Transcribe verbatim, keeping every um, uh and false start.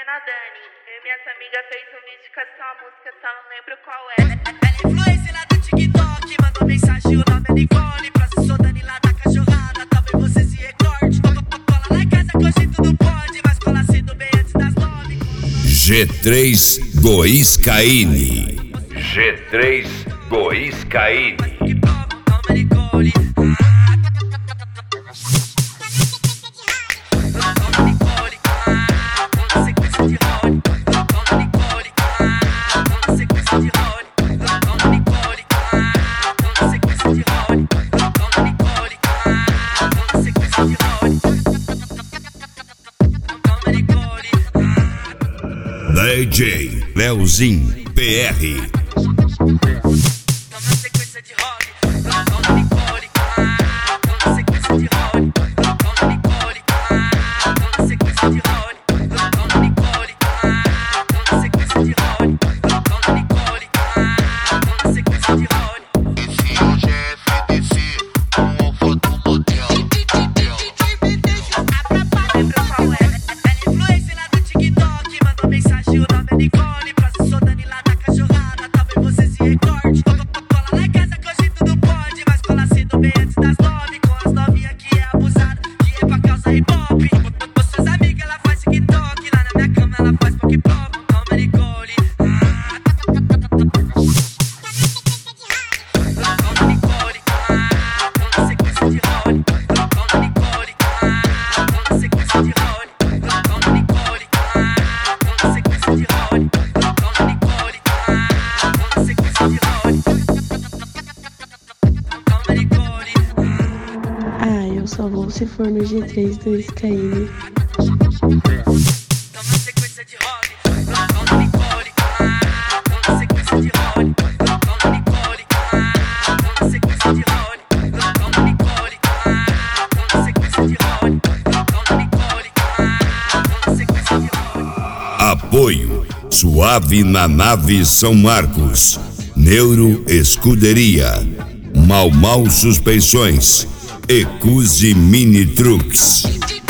mina Dani. Eu e minhas amigas fez um vídeo com essa música, só não lembro qual é. Ela influência lá do TikTok, mandou mensagem, o nome é Nicole. Pra se sou Dani lá da cachorrada, talvez você se recorde. Cola lá em casa que hoje tudo pode, mas cola cedo bem antes das nove. G três Goiscaine. G três Goiscaine. Calma, Nicole. D J Leozinho P R. Nicole, pra se sou Dani lá da cachorrada, talvez você se recorde. Cola lá em casa que hoje tudo pode, mas cola cedo bem antes das nove. Com as novinhas que é abusada, que é pra causa hip hop. Com suas amigas ela faz TikTok, lá na minha cama ela faz pop pop. Calma, Nicole. Calma, Nicole. Calma, sequência de role. Calma, Nicole. Calma, sequência de role. Calma, Nicole. Calma, sequência de role. Ah, eu só vou se for no G três do Skyline. Toma sequência de rock, toma Nicole. Toma sequência de rock, toma Nicole. Toma sequência de rock, toma Nicole. Toma sequência de rock, toma Nicole. Toma sequência de rock. Apoio Suave na Nave São Marcos, Neuro Escuderia, Mal Mal Suspensões, Ecuse Mini Trucks.